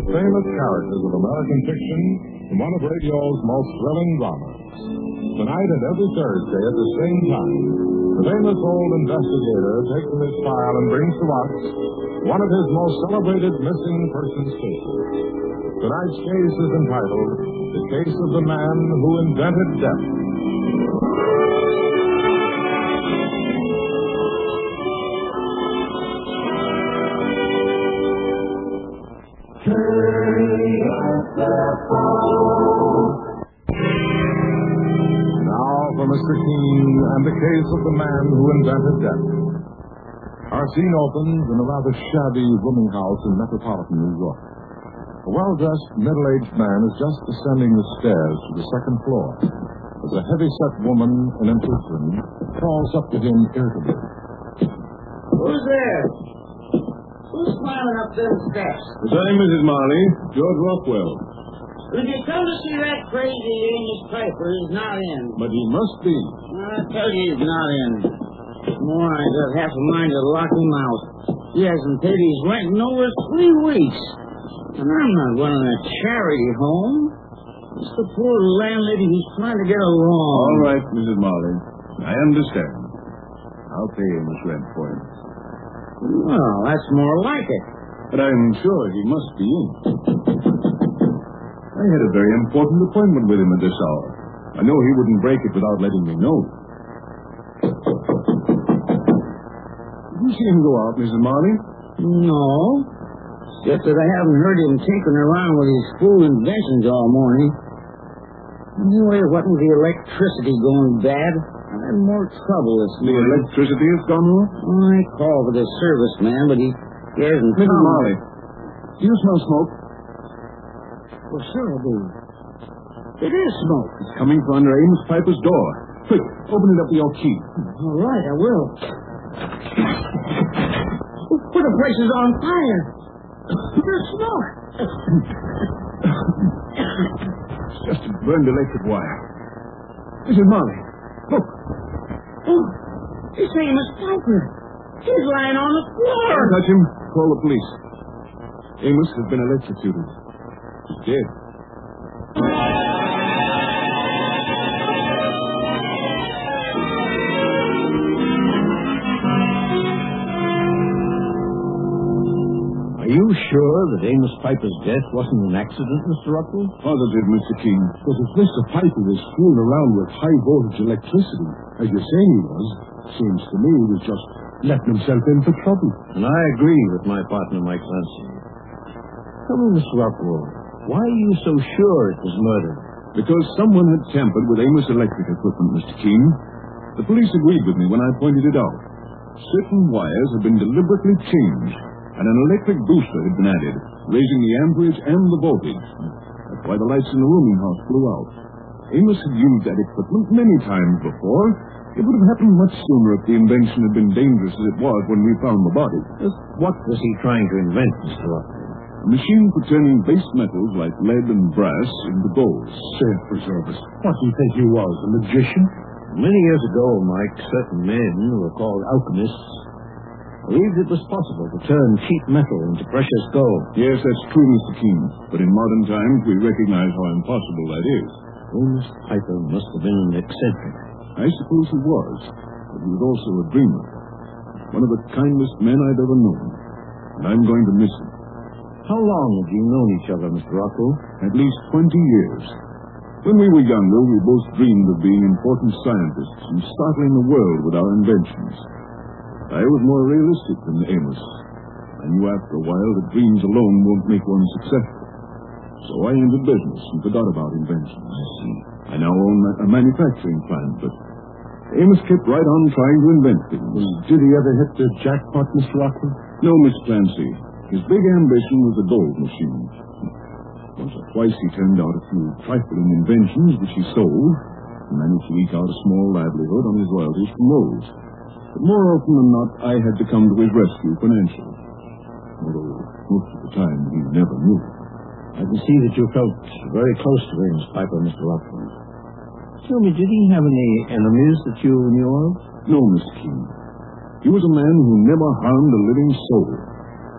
most famous characters of American fiction in one of radio's most thrilling dramas. Tonight and every Thursday at the same time, the famous old investigator takes from his file and brings to us one of his most celebrated missing persons cases. Tonight's case is entitled The Case of the Man Who Invented Death. Now for Mr. Keene and the case of the man who invented death. Our scene opens in a rather shabby rooming house in metropolitan New York. A well-dressed, middle-aged man is just ascending the stairs to the second floor as a heavy-set woman in an apron calls up to him irritably. Who's there? Who's climbing up them steps? The same, Mrs. Marley. George Rockwell. Would you come to see that crazy Amos Piper? He's not in. But he must be. I tell you he's not in. More, I got half a mind to lock him out. He hasn't paid his rent in over 3 weeks. And I'm not running a charity home. It's the poor landlady who's trying to get along. All right, Mrs. Marley. I understand. I'll pay him his rent for him. Well, that's more like it. But I'm sure he must be in. I had a very important appointment with him at this hour. I know he wouldn't break it without letting me know. Did you see him go out, Mrs. Marley? No. Just that I haven't heard him tinkering around with his fool inventions all morning. Anyway, what with the electricity going bad, I had more trouble this The morning. electricity has gone off? I called for the serviceman, but he hasn't Mrs. come. Marley, do you smell smoke? Well, sure I do. It is smoke. It's coming from under Amos Piper's door. Quick, open it up with your key. All right, I will. Well, the place is on fire. There's smoke. It's just a burned electric wire. Mrs. Marley, look. Oh, it's Amos Piper. He's lying on the floor. Don't touch him. Call the police. Amos has been electrocuted. He's dead. Are you sure that Amos Piper's death wasn't an accident, Mr. Rockwell? Positive, Mr. King. But if Mr. Piper was fooling around with high-voltage electricity, as you're saying he was, seems to me he was just letting himself in for trouble. And I agree with my partner, Mike Clancy. Tell me, Mr. Rockwell, why are you so sure it was murder? Because someone had tampered with Amos' electric equipment, Mr. King. The police agreed with me when I pointed it out. Certain wires had been deliberately changed, and an electric booster had been added, raising the amperage and the voltage. That's why the lights in the rooming house blew out. Amos had used that equipment many times before. It would have happened much sooner if the invention had been dangerous as it was when we found the body. What was he trying to invent, Mr. Rockwell? A machine for turning base metals like lead and brass into gold. Safe preserve us. What do you think he was, a magician? Many years ago, Mike, certain men who were called alchemists believed it was possible to turn cheap metal into precious gold. Yes, that's true, Mr. King. But in modern times, we recognize how impossible that is. Amos Piper must have been an eccentric. I suppose he was, but he was also a dreamer. One of the kindest men I've ever known. And I'm going to miss him. How long have you known each other, Mr. Rockwell? At least 20 years. When we were younger, we both dreamed of being important scientists and startling the world with our inventions. I was more realistic than Amos. I knew after a while that dreams alone won't make one successful. So I entered business and forgot about inventions. I see. I now own a manufacturing plant, but Amos kept right on trying to invent things. Did he ever hit the jackpot, Mr. Rockwell? No, Miss Clancy. His big ambition was the gold machine. Once or twice he turned out a few trifling inventions which he sold and managed to eke out a small livelihood on his royalties from those. But more often than not, I had to come to his rescue financially. Although most of the time he never knew. I can see that you felt very close to Amos Piper, Mr. Rockwell. Tell me, did he have any enemies that you knew of? No, Mr. King. He was a man who never harmed a living soul.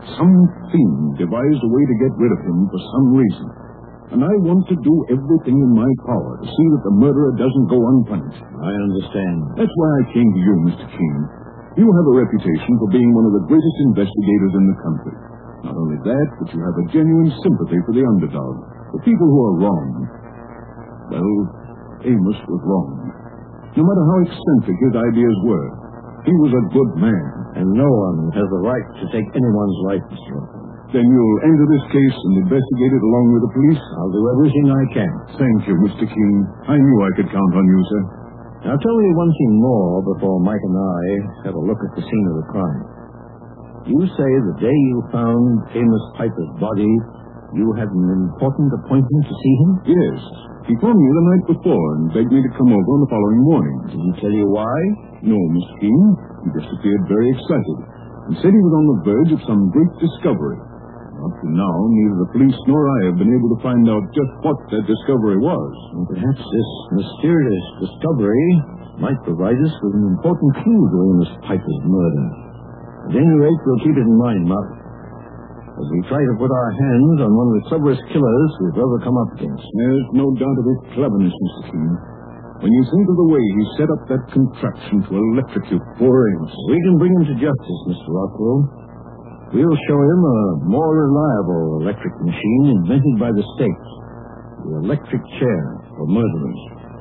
Some fiend devised a way to get rid of him for some reason. And I want to do everything in my power to see that the murderer doesn't go unpunished. I understand. That's why I came to you, Mr. King. You have a reputation for being one of the greatest investigators in the country. Not only that, but you have a genuine sympathy for the underdog, the people who are wrong. Well, Amos was wrong. No matter how eccentric his ideas were, he was a good man. And no one has the right to take anyone's life, Mr. Rockwell. Then you'll enter this case and investigate it along with the police? I'll do everything I can. Thank you, Mr. King. I knew I could count on you, sir. Now tell me one thing more before Mike and I have a look at the scene of the crime. You say the day you found Amos Piper's body, you had an important appointment to see him? Yes. He phoned me the night before and begged me to come over on the following morning. Did he tell you why? No, Mr. King. He just appeared very excited and said he was on the verge of some great discovery. Up to now, neither the police nor I have been able to find out just what that discovery was. And perhaps this mysterious discovery might provide us with an important clue to Amos Piper's murder. At any rate, we'll keep it in mind, Mark, as we try to put our hands on one of the cleverest killers we've ever come up against. There's no doubt of his cleverness, Mr. King. When you think of the way he set up that contraption to electrocute poor Amos. We can bring him to justice, Mr. Rockwell. We'll show him a more reliable electric machine invented by the state. The electric chair for murderers.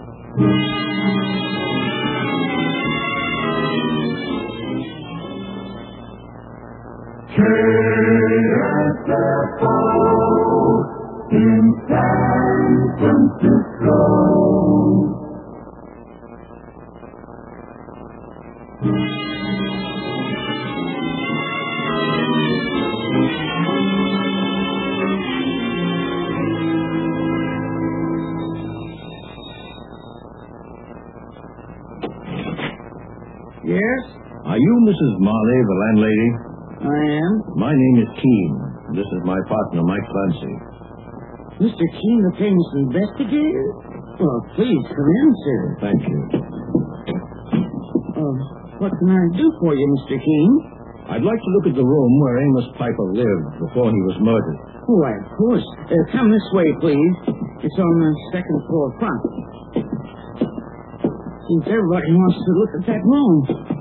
KSFO in San Francisco. Yes, Are you Mrs. Marley, the landlady? I am. My name is Keene. This is my partner, Mike Clancy. Mr. Keene, the famous investigator? Well, please come in, sir. Thank you. What can I do for you, Mr. Keene? I'd like to look at the room where Amos Piper lived before he was murdered. Why, of course. Come this way, please. It's on the second floor front. Seems everybody wants to look at that room.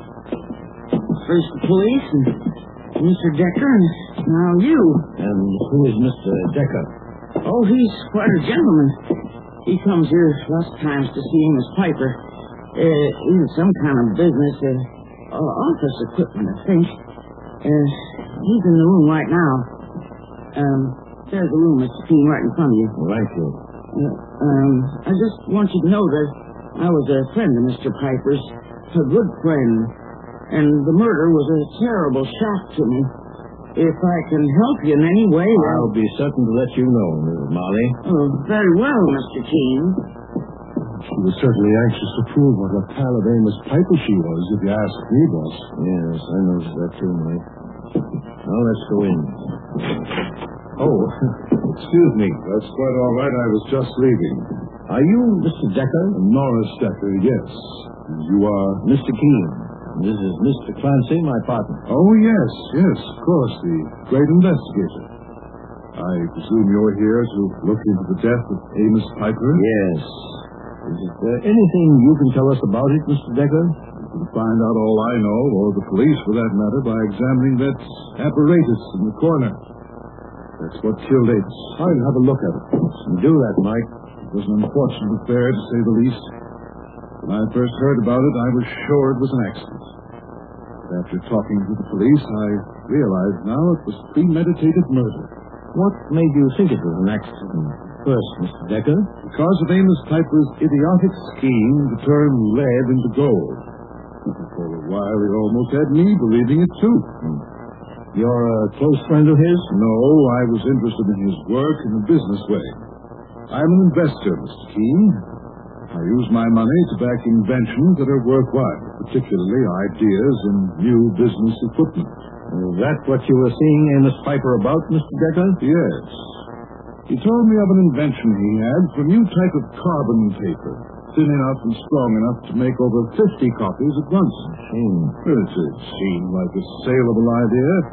First the police, and Mr. Decker, and now you. And who is Mr. Decker? Oh, he's quite a gentleman. He comes here lots of times to see Amos Piper. Even some kind of business, office equipment, I think. He's in the room right now. There's the room, Mr. Keene, right in front of you. Thank you. I just want you to know that I was a friend of Mr. Piper's, a good friend, and the murder was a terrible shock to me. If I can help you in any way, I'll be certain to let you know, Mrs. Marley. Oh, very well, Mr. Keene. She was certainly anxious to prove what a pal of Amos Piper she was, if you ask me, boss. Yes, I noticed that too, Mike. Now let's go in. Oh, excuse me. That's quite all right. I was just leaving. Are you Mr. Decker? Norris Decker, yes. You are? Mr. Keene. This is Mr. Clancy, my partner. Oh, yes, of course, the great investigator. I presume you're here to look into the death of Amos Piper? Yes. Is there anything you can tell us about it, Mr. Decker? You can find out all I know, or the police for that matter, by examining that apparatus in the corner. That's what killed Amos. I'll have a look at it. Do that, Mike. It was an unfortunate affair, to say the least. When I first heard about it, I was sure it was an accident. But after talking to the police, I realized now it was premeditated murder. What made you think it was an accident first, Mr. Decker? Because of Amos Piper's idiotic scheme to turn lead into gold. For a while, he almost had me believing it, too. You're a close friend of his? No, I was interested in his work in a business way. I'm an investor, Mr. Keene. I use my money to back inventions that are worthwhile, particularly ideas in new business equipment. Is that what you were seeing Amos Piper about, Mr. Decker? Yes. He told me of an invention he had for a new type of carbon paper, thin enough and strong enough to make over 50 copies at once. Well, It seemed like a saleable idea,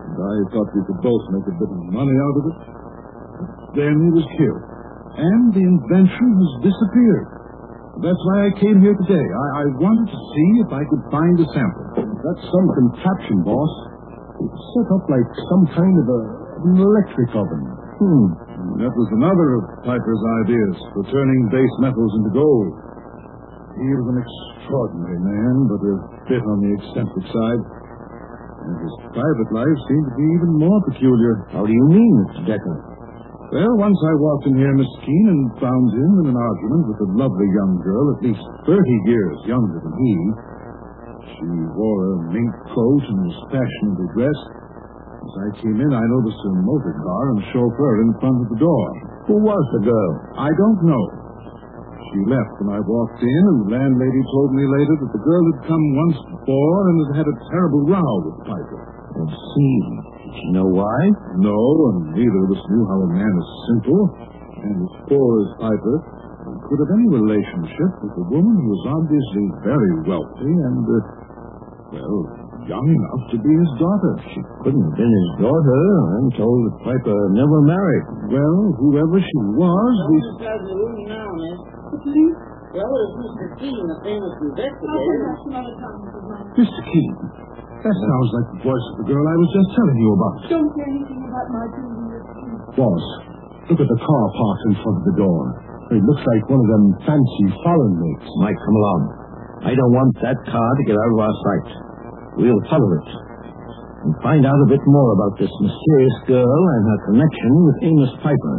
and I thought we could both make a bit of money out of it. Then he was killed, and the invention has disappeared. That's why I came here today. I wanted to see if I could find a sample. That's some contraption, boss. It's set up like some kind of an electric oven. That was another of Piper's ideas for turning base metals into gold. He was an extraordinary man, but a bit on the eccentric side. And his private life seemed to be even more peculiar. How do you mean, Mr. Decker? Well, once I walked in here, Mr. Keene, and found him in an argument with a lovely young girl, at least 30 years younger than he. She wore a mink coat and was fashionably dressed. As I came in, I noticed a motor car and chauffeur in front of the door. Who was the girl? I don't know. She left when I walked in, and the landlady told me later that the girl had come once before and had had a terrible row with Piper. I see. Did you know why? No, and neither of us knew how a man as simple and as poor as Piper could have any relationship with a woman who was obviously very wealthy and, young enough to be his daughter. She couldn't have been his daughter. I'm told that Piper never married. Well, whoever she was, we... Inside the room now, miss. Well, it's Mr. Keene, the famous investigator. Mr. Keene, that sounds like the voice of the girl I was just telling you about. Don't say anything about my doing this. Boss, look at the car parked in front of the door. It looks like one of them fancy foreign makes. Mike, come along. I don't want that car to get out of our sight. We'll follow it and find out a bit more about this mysterious girl and her connection with Amos Piper.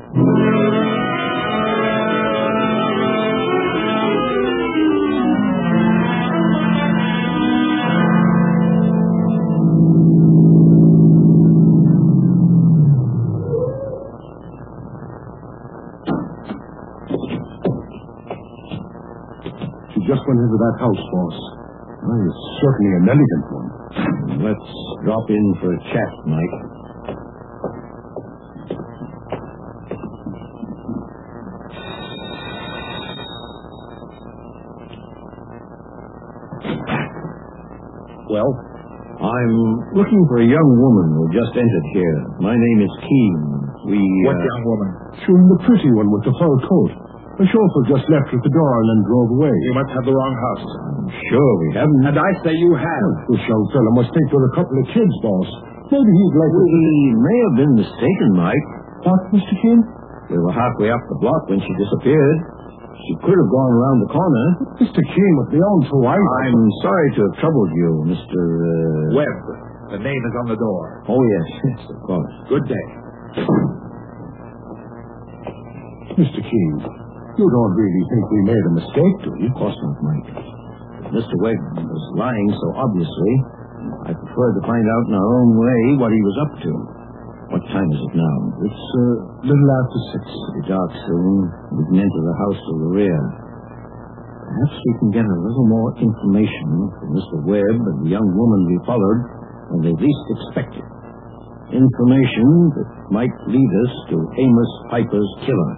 She just went into that house, boss. Well, it's certainly an elegant one. Let's drop in for a chat, Mike. Well, I'm looking for a young woman who just entered here. My name is Keene. What young woman? The pretty one with the fur coat. The chauffeur just left at the door and then drove away. You must have the wrong house. I'm sure we haven't. And I say you have. This young fellow must think we're a couple of kids, boss. Maybe he'd like to... We may have been mistaken, Mike. What, Mr. Keene? We were halfway up the block when she disappeared. She could have gone around the corner. Mr. Keene, with the own two eyes... I'm sorry to have troubled you, Mr. Webb. The name is on the door. Oh, yes, of course. Good day. Mr. Keene, you don't really think we made a mistake, do you? Of course not, Mike. Mr. Webb was lying so obviously, I preferred to find out in our own way what he was up to. What time is it now? It's a little after 6. It'll be dark soon. We can enter the house to the rear. Perhaps we can get a little more information from Mr. Webb and the young woman we followed than they least expected. Information that might lead us to Amos Piper's killer.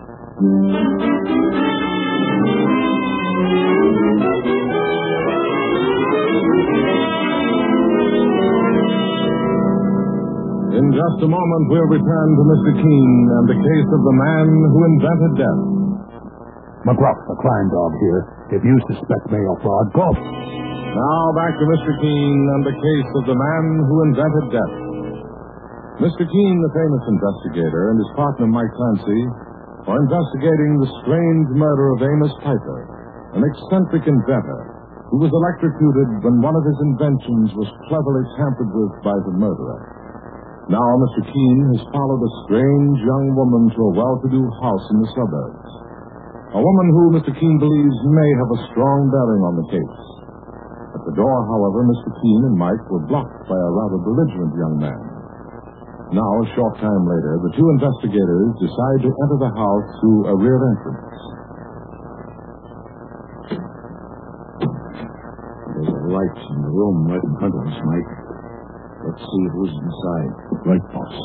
In just a moment, we'll return to Mr. Keene and the case of the man who invented death. McGruff, the crime dog here. If you suspect mail fraud, go. Now back to Mr. Keene and the case of the man who invented death. Mr. Keene, the famous investigator, and his partner Mike Clancy are investigating the strange murder of Amos Piper, an eccentric inventor who was electrocuted when one of his inventions was cleverly tampered with by the murderer. Now Mr. Keene has followed a strange young woman to a well-to-do house in the suburbs. A woman who Mr. Keene believes may have a strong bearing on the case. At the door, however, Mr. Keene and Mike were blocked by a rather belligerent young man. Now, a short time later, the two investigators decide to enter the house through a rear entrance. There's a light in the room right in front of us, Mike. Let's see who's inside. Right, boss.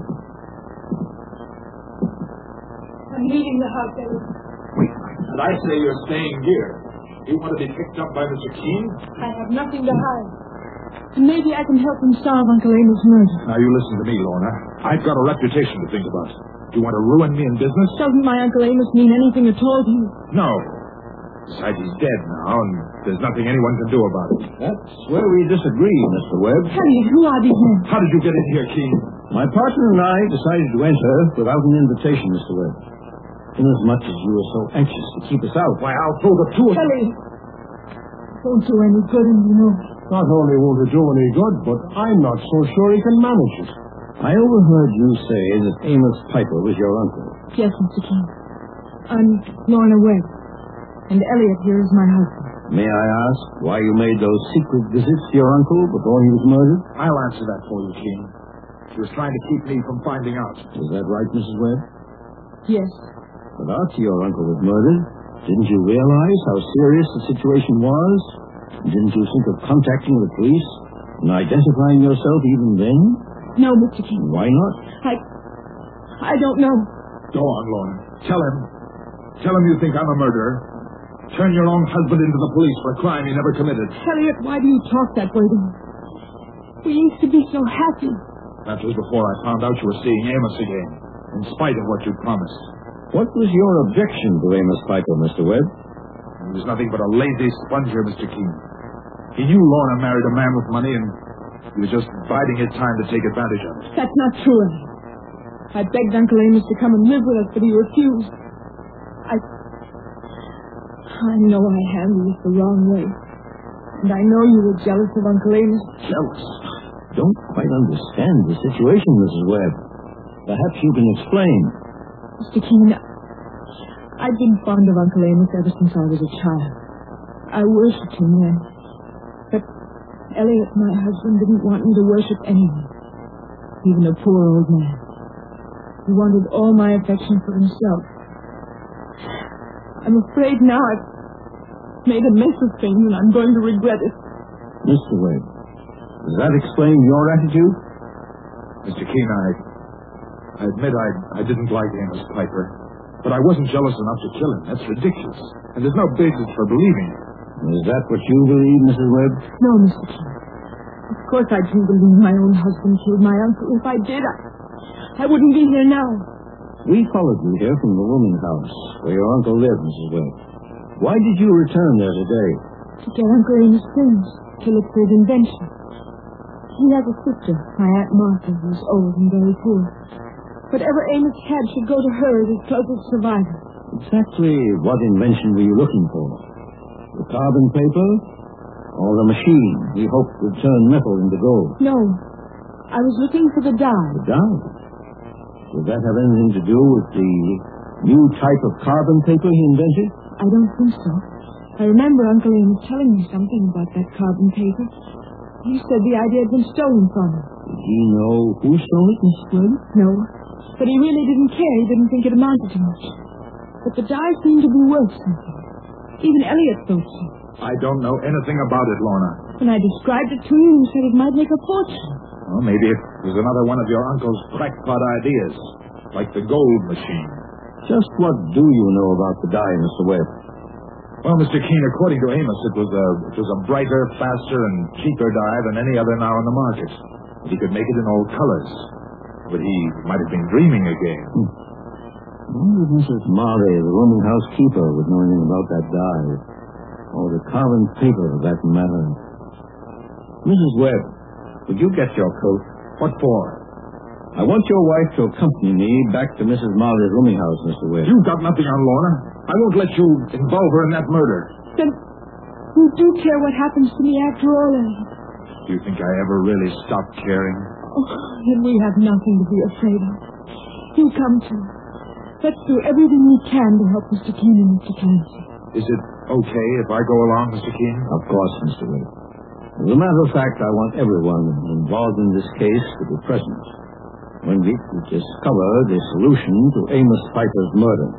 I'm leaving the house, Ellis. Wait, and I say you're staying here. You want to be picked up by Mr. Keene? I have nothing to hide. And maybe I can help him solve Uncle Amos' murder. Now, you listen to me, Lorna. I've got a reputation to think about. Do you want to ruin me in business? Doesn't my Uncle Amos mean anything at all to you? No. Besides, he's dead now, and there's nothing anyone can do about it. That's where we disagree, Mr. Webb. Elliot, who are these men? How did you get in here, Keene? My partner and I decided to enter without an invitation, Mr. Webb. Inasmuch as you were so anxious to keep us out. Why, I'll throw the two of you. Elliot, won't do any good, and you know. Not only won't it do any good, but I'm not so sure he can manage it. I overheard you say that Amos Piper was your uncle. Yes, Mr. King. I'm Lorna Webb, and Elliot here is my husband. May I ask why you made those secret visits to your uncle before he was murdered? I'll answer that for you, Keene. She was trying to keep me from finding out. Is that right, Mrs. Webb? Yes. But after your uncle was murdered, didn't you realize how serious the situation was? Didn't you think of contacting the police and identifying yourself even then? No, Mr. King. Why not? I don't know. Go on, Lorna. Tell him. Tell him you think I'm a murderer. Turn your own husband into the police for a crime he never committed. Elliot, why do you talk that way to me? We used to be so happy. That was before I found out you were seeing Amos again, in spite of what you promised. What was your objection to Amos Piper, Mr. Webb? He was nothing but a lazy sponger, Mr. Keene. He knew Lorna married a man with money, and he was just biding his time to take advantage of it. That's not true, Elliot. I begged Uncle Amos to come and live with us, but he refused. I know I handled it the wrong way. And I know you were jealous of Uncle Amos. Jealous? Don't quite understand the situation, Mrs. Webb. Perhaps you can explain. Mr. Keene, I've been fond of Uncle Amos ever since I was a child. I worshipped him then. But Elliot, my husband, didn't want me to worship anyone, even a poor old man. He wanted all my affection for himself. I'm afraid now I've made a mess of things, and I'm going to regret it. Mr. Webb, does that explain your attitude? Mr. Keene, I admit I didn't like Amos Piper, but I wasn't jealous enough to kill him. That's ridiculous. And there's no basis for believing it. Is that what you believe, Mrs. Webb? No, Mr. Keene. Of course I didn't believe my own husband killed my uncle. If I did, I wouldn't be here now. We followed you here from the rooming house where your uncle lived, Mrs. Webb. Why did you return there today? To get Uncle Amos' things, to look for his invention. He has a sister, my Aunt Martha, who's old and very poor. Whatever Amos had should go to her as his closest survivor. Exactly what invention were you looking for? The carbon paper? Or the machine he hoped would turn metal into gold? No. I was looking for the dye. The dye? Did that have anything to do with the new type of carbon paper he invented? I don't think so. I remember Uncle Amos telling me something about that carbon paper. He said the idea had been stolen from him. Did he know who stole it, Miss Webb? No. But he really didn't care. He didn't think it amounted to much. But the dye seemed to be worth something. Even Elliot thought so. I don't know anything about it, Lorna. When I described it to him, he said it might make a fortune. Well, maybe it was another one of your uncle's crackpot ideas, like the gold machine. Just what do you know about the dye, Mr. Webb? Well, Mr. Keene, according to Amos, it was a brighter, faster, and cheaper dye than any other now on the market. He could make it in all colors. But he might have been dreaming again. Only Mrs. Marley, the rooming housekeeper, would know anything about that dye. Or the carbon paper, for that matter. Mrs. Webb, would you get your coat? What for? I want your wife to accompany me back to Mrs. Marley's rooming house, Mr. Webb. You've got nothing on Lorna. I won't let you involve her in that murder. Then you do care what happens to me after all, Elliot? Do you think I ever really stopped caring? Oh, then we have nothing to be afraid of. You come too. Let's do everything we can to help Mr. Keene and Mr. Clancy. Is it okay if I go along, Mr. Keene? Of course, Mr. Webb. As a matter of fact, I want everyone involved in this case to be present when we discover the solution to Amos Piper's murder.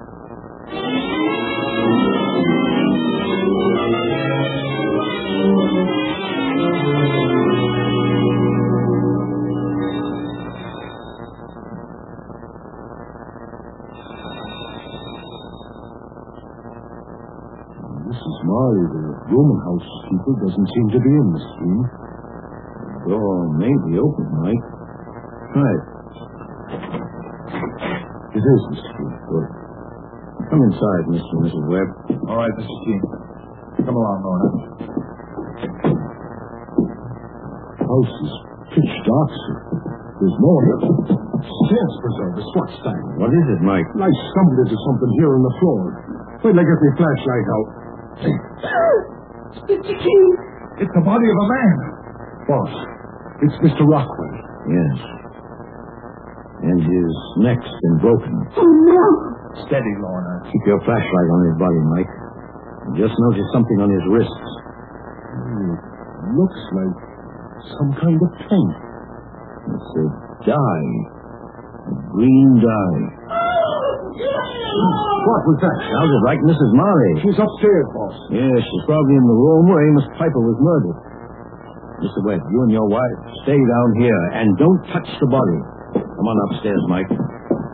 Mrs. Marley, the rooming housekeeper, doesn't seem to be in this room. door may be open, Mike. Try it. It is, Mr. Keene. Good. Come inside, Mr. and Mrs. Webb. All right, Mr. Keene. Come along, Lorna. House is pitch dark, sir. There's no stairs preservers. What's that? What is it, Mike? I stumbled into something here on the floor. Wait till I get my flashlight out. Mr. Keene. It's the body of a man. Boss, it's Mr. Rockwell. Yes. And his neck's been broken. Oh, no. Steady, Lorna. Keep your flashlight on his body, Mike. I just noticed something on his wrists. Looks like some kind of paint. It's a dye. A green dye. What was that? Sounds like Mrs. Marley. She's upstairs, boss. Yes, she's probably in the room where Amos Piper was murdered. Mr. Webb, you and your wife stay down here and don't touch the body. Come on upstairs, Mike. Take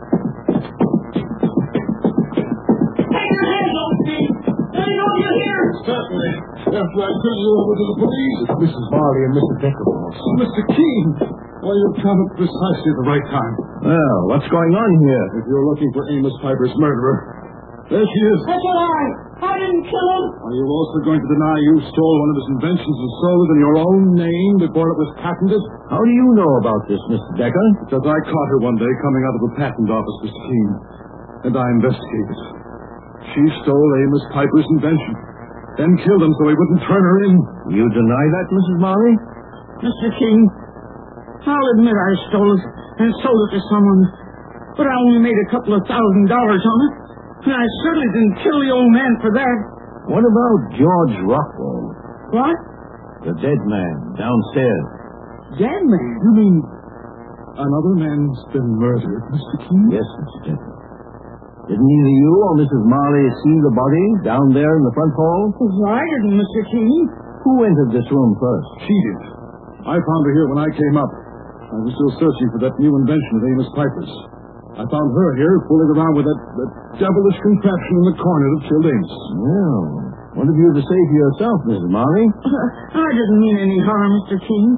your hands off me! I know you're here! Certainly. After I turn you over to the police. It's Mrs. Marley and Mr. Decker, boss. Mr. Keene. Well, you've come at precisely the right time. Well, what's going on here? If you're looking for Amos Piper's murderer, there she is. That's a lie! I didn't kill him! Are you also going to deny you stole one of his inventions and sold it in your own name before it was patented? How do you know about this, Mr. Decker? Because I caught her one day coming out of the patent office, Mr. Keene, and I investigated. She stole Amos Piper's invention, then killed him so he wouldn't turn her in. You deny that, Mrs. Marley? Mr. Keene, I'll admit I stole it and sold it to someone, but I only made a couple of $1,000 on it, and I certainly didn't kill the old man for that. What about George Rockwell? What? The dead man downstairs. Dead man? You mean another man's been murdered, Mr. Keene? Yes, Mr. Decker. Didn't either you or Mrs. Marley see the body down there in the front hall? I didn't, Mr. Keene. Who entered this room first? She did. I found her here when I came up. I was still searching for that new invention of Amos Piper's. I found her here fooling around with that devilish contraption in the corner that killed Amos. Well, what have you to say for yourself, Mrs. Marley? I didn't mean any harm, Mr. Keene.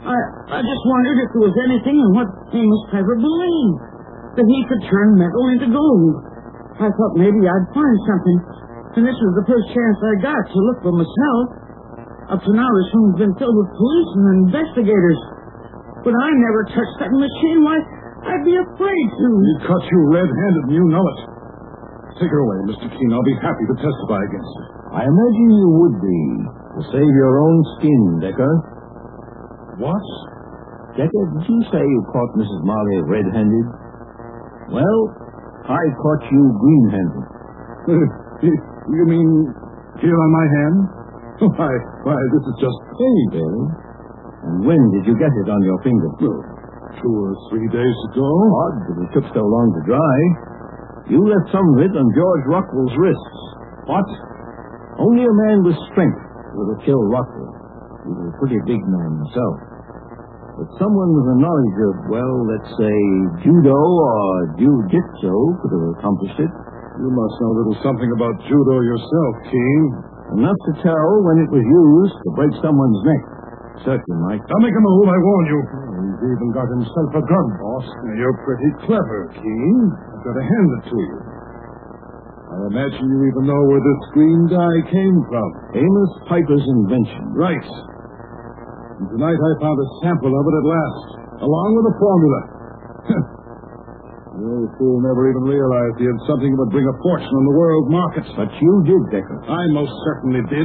I just wondered if there was anything in what Amos Piper believed, that he could turn metal into gold. I thought maybe I'd find something, and this was the first chance I got to look for myself. Up to now, this room's been filled with police and investigators. But I never touched that machine. Why, I'd be afraid to. He caught you red-handed, and you know it. Take her away, Mr. Keene. I'll be happy to testify against her. I imagine you would be, to save your own skin, Decker. What? Decker, did you say you caught Mrs. Marley red-handed? Well, I caught you green-handed. You mean here on my hand? Why, this is just paint, Really? And when did you get it on your finger? 2 or 3 days ago. Odd that it took so long to dry. You left some of it on George Rockwell's wrists. What? Only a man with strength would have killed Rockwell. He was a pretty big man himself. But someone with a knowledge of, well, let's say, judo or jiu-jitsu could have accomplished it. You must know a little something about judo yourself, Keene. Enough to tell when it was used to break someone's neck. Certainly, Mike. Don't make a move, I warn you. He's even got himself a gun, boss. You're pretty clever, Keene. I've got to hand it to you. I imagine you even know where this green dye came from. Amos Piper's invention. Right. And tonight I found a sample of it at last, along with the formula. The old fool never even realized he had something that would bring a fortune on the world market. But you did, Decker. I most certainly did.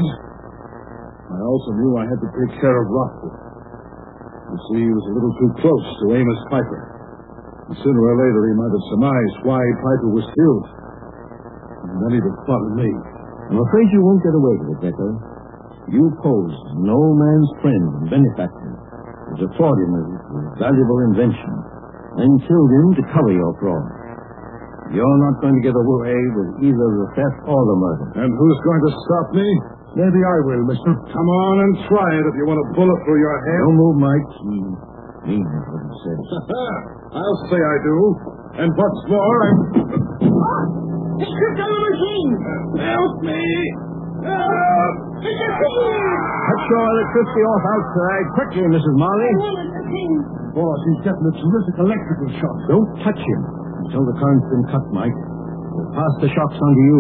I also knew I had to take care of Rockwell. You see, he was a little too close to Amos Piper. And sooner or later he might have surmised why Piper was killed. And then he'd have thought of me. I'm afraid you won't get away with it, Decker. You posed no man's friend and benefactor, to defraud him of his valuable invention, and killed him to cover your fraud. You're not going to get away with either the theft or the murder. And who's going to stop me? Maybe I will, mister. Come on and try it if you want a bullet through your head. Don't move, Mike. He means what he says. I'll say I do. And what's more, I'm... It's tripped on the machine. Help me! Cut your electricity off outside. Quickly, Mrs. Marley. Boss, he's getting a terrific electrical shock. Don't touch him until the current's been cut, Mike. We'll pass the shocks on to you.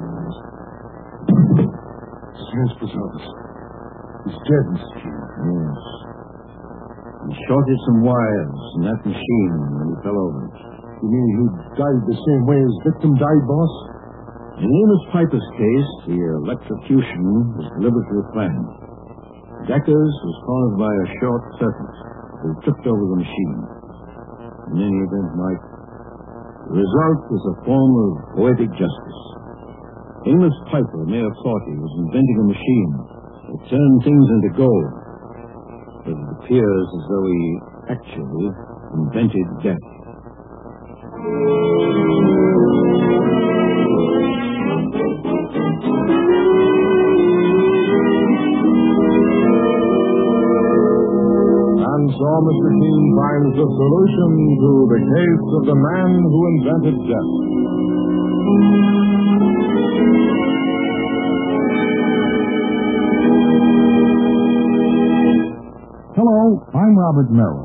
Transfer service. He's dead, Mr. King. Yes. He shorted some wires in that machine when he fell over. You mean he died the same way his victim died, boss? In Amos Piper's case, the electrocution was deliberately planned. Decker's was caused by a short circuit who tripped over the machine. In any event, Mike, the result is a form of poetic justice. Amos Piper may have thought he was inventing a machine that turned things into gold, but it appears as though he actually invented death. And so Mr. Keene finds the solution to the case of the man who invented death. Hello, I'm Robert Merrill.